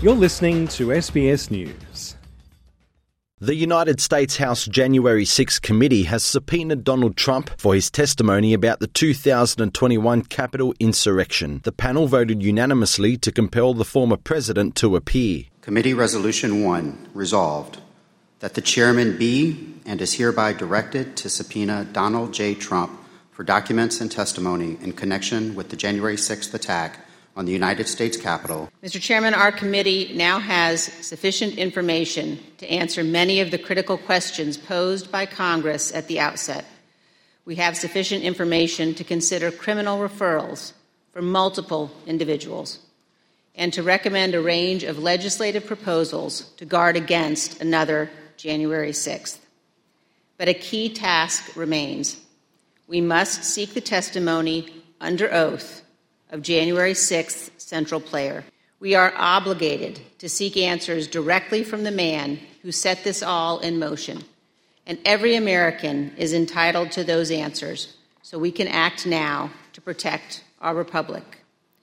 You're listening to SBS News. The United States House January 6 committee has subpoenaed Donald Trump for his testimony about the 2021 Capitol insurrection. The panel voted unanimously to compel the former president to appear. Committee Resolution 1 resolved that the chairman be and is hereby directed to subpoena Donald J. Trump for documents and testimony in connection with the January 6th attack on the United States Capitol. Mr. Chairman, our committee now has sufficient information to answer many of the critical questions posed by Congress at the outset. We have sufficient information to consider criminal referrals for multiple individuals and to recommend a range of legislative proposals to guard against another January 6th. But a key task remains. We must seek the testimony under oath of January 6th central player. We are obligated to seek answers directly from the man who set this all in motion. And every American is entitled to those answers, so we can act now to protect our republic.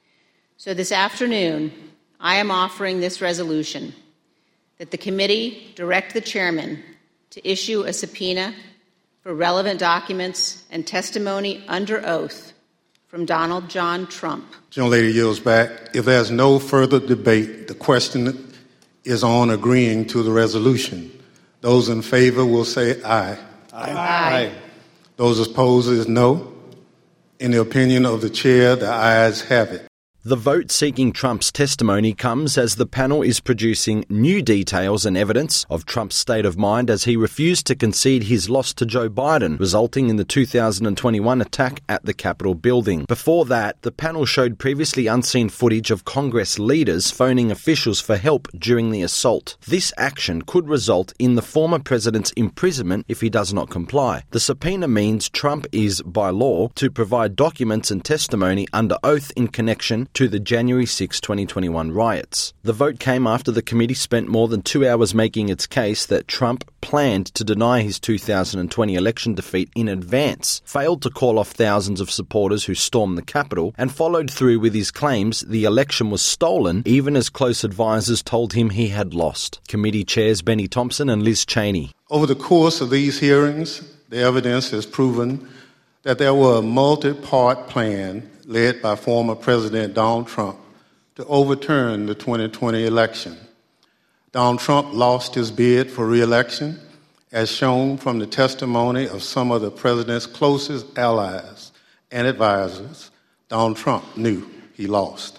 So this afternoon, I am offering this resolution that the committee direct the chairman to issue a subpoena for relevant documents and testimony under oath from Donald John Trump. Gentlelady yields back. If there's no further debate, the question is on agreeing to the resolution. Those in favor will say aye. Aye. Aye. Those opposed is no. In the opinion of the chair, the ayes have it. The vote seeking Trump's testimony comes as the panel is producing new details and evidence of Trump's state of mind as he refused to concede his loss to Joe Biden, resulting in the 2021 attack at the Capitol building. Before that, the panel showed previously unseen footage of Congress leaders phoning officials for help during the assault. This action could result in the former president's imprisonment if he does not comply. The subpoena means Trump is, by law, to provide documents and testimony under oath in connection to the January 6, 2021 riots. The vote came after the committee spent more than 2 hours making its case that Trump planned to deny his 2020 election defeat in advance, failed to call off thousands of supporters who stormed the Capitol, and followed through with his claims the election was stolen, even as close advisors told him he had lost. Committee chairs Benny Thompson and Liz Cheney. Over the course of these hearings, the evidence has proven that there were a multi-part plan led by former President Donald Trump to overturn the 2020 election. Donald Trump lost his bid for re-election, as shown from the testimony of some of the president's closest allies and advisors. Donald Trump knew he lost.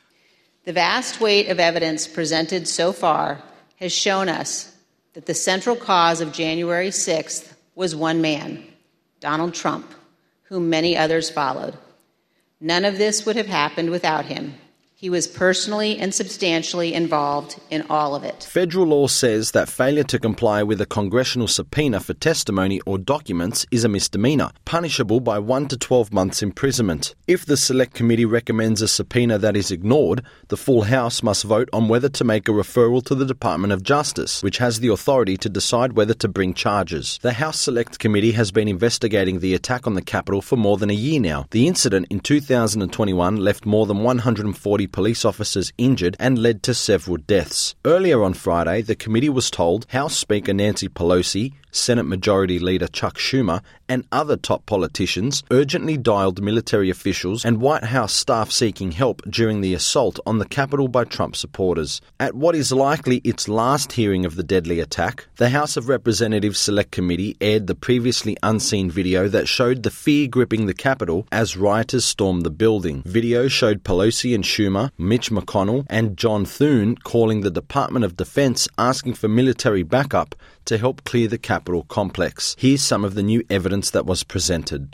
The vast weight of evidence presented so far has shown us that the central cause of January 6th was one man, Donald Trump, whom many others followed. None of this would have happened without him. He was personally and substantially involved in all of it. Federal law says that failure to comply with a congressional subpoena for testimony or documents is a misdemeanor, punishable by 1 to 12 months imprisonment. If the Select Committee recommends a subpoena that is ignored, the full House must vote on whether to make a referral to the Department of Justice, which has the authority to decide whether to bring charges. The House Select Committee has been investigating the attack on the Capitol for more than a year now. The incident in 2021 left more than 140 police officers injured and led to several deaths. Earlier on Friday, the committee was told House Speaker Nancy Pelosi, Senate Majority Leader Chuck Schumer, and other top politicians urgently dialed military officials and White House staff seeking help during the assault on the Capitol by Trump supporters. At what is likely its last hearing of the deadly attack, the House of Representatives Select Committee aired the previously unseen video that showed the fear gripping the Capitol as rioters stormed the building. Video showed Pelosi and Schumer, Mitch McConnell, and John Thune calling the Department of Defense asking for military backup to help clear the Capitol complex. Here's some of the new evidence that was presented.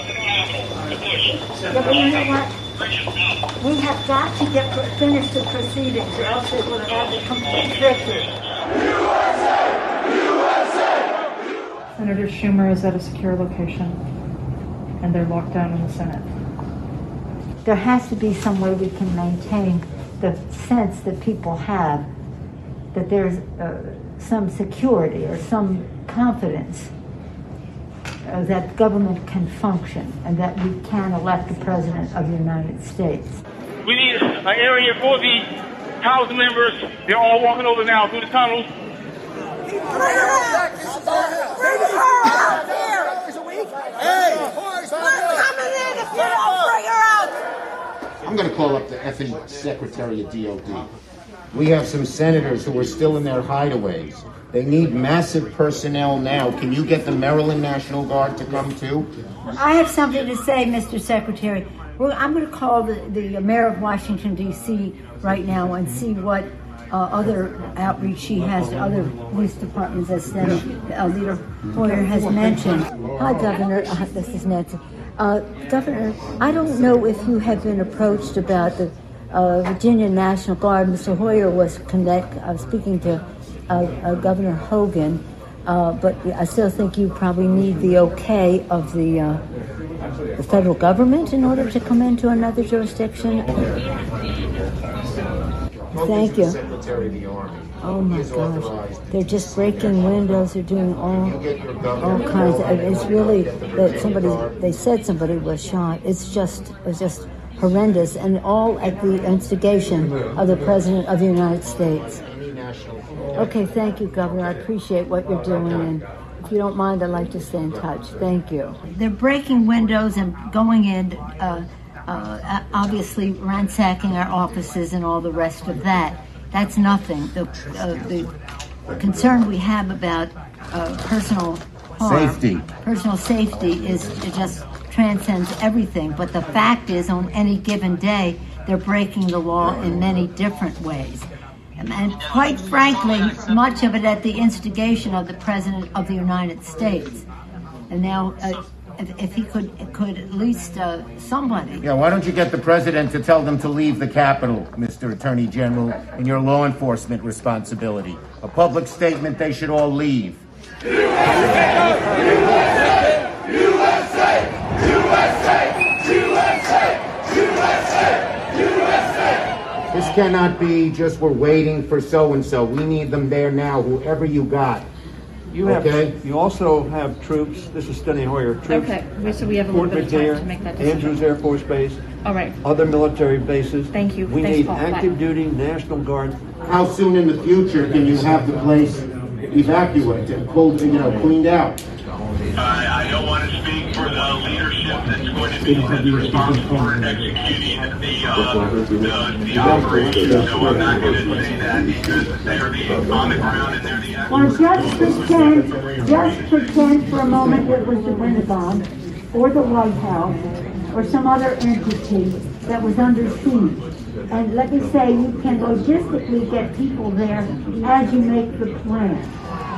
Yeah, but you know what? We have got to finish the proceedings, or else it will have a complete victory. Senator Schumer is at a secure location, and they're locked down in the Senate. There has to be some way we can maintain the sense that people have that there's some security or some confidence that government can function and that we can elect the President of the United States. We need an area for the House members, they're all walking over now through the tunnels. Bring her out! Bring her out here! Hey! We're coming in if you don't bring her out! I'm going to call up the effing Secretary of DOD. We have some senators who are still in their hideaways. They need massive personnel now. Can you get the Maryland National Guard to come too? I have something to say, Mr. Secretary. Well, I'm going to call the mayor of Washington, D.C. right now and see what other outreach she has to other police departments, as Leader Hoyer has mentioned. Hi, Governor. This is Nancy. Governor, I don't know if you have been approached about the Virginia National Guard. Mr. Hoyer was speaking to Governor Hogan, but I still think you probably need the okay of the federal government in order to come into another jurisdiction. Thank you. Secretary of the Army. Oh my gosh, they're just breaking windows. They're doing all kinds of. It's really that they said somebody was shot. It's just horrendous, and all at the instigation of the President of the United States. Okay, thank you, Governor. I appreciate what you're doing, and if you don't mind, I'd like to stay in touch. Thank you. They're breaking windows and going in, obviously ransacking our offices and all the rest of that. That's nothing. The concern we have about personal harm, personal safety, is it just transcends everything. But the fact is, on any given day, they're breaking the law in many different ways. And quite frankly, much of it at the instigation of the President of the United States. And now, if he could at least somebody. Yeah, why don't you get the President to tell them to leave the Capitol, Mr. Attorney General, in your law enforcement responsibility? A public statement, they should all leave. USA! USA! USA! USA! USA! USA! USA! This cannot be just we're waiting for so-and-so. We need them there now, whoever you got. You also have troops. This is Steny Hoyer. Troops. Okay, so we have a little bit of time to make that decision. Andrews Air Force Base. All right. Other military bases. Thank you. We need active duty National Guard. How soon in the future can you have the place evacuated, cleaned out? I don't want to speak for the leadership that's going to be responsible for executing the operation, so I'm not going to say that because they're on the ground and they're the Well, just pretend for a moment it was the Pentagon or the White House or some other entity that was under siege. And let me say, you can logistically get people there as you make the plan.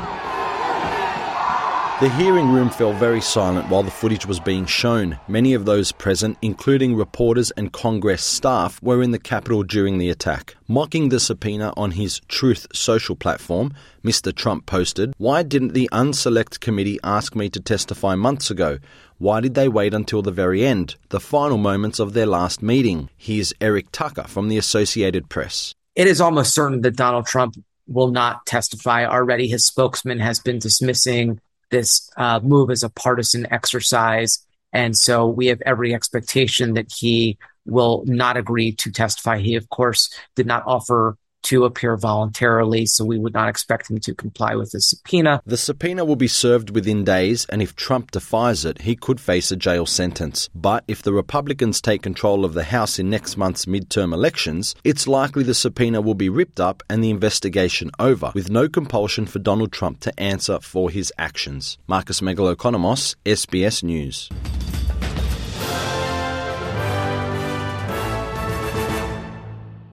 The hearing room fell very silent while the footage was being shown. Many of those present, including reporters and Congress staff, were in the Capitol during the attack. Mocking the subpoena on his Truth Social platform, Mr. Trump posted, "Why didn't the Unselect Committee ask me to testify months ago? Why did they wait until the very end, the final moments of their last meeting?" Here's Eric Tucker from the Associated Press. It is almost certain that Donald Trump will not testify. Already his spokesman has been dismissing this move as a partisan exercise. And so we have every expectation that he will not agree to testify. He, of course, did not offer to appear voluntarily, so we would not expect him to comply with the subpoena. The subpoena will be served within days, and if Trump defies it, he could face a jail sentence. But if the Republicans take control of the House in next month's midterm elections, it's likely the subpoena will be ripped up and the investigation over, with no compulsion for Donald Trump to answer for his actions. Marcus Megalokonomos, SBS News.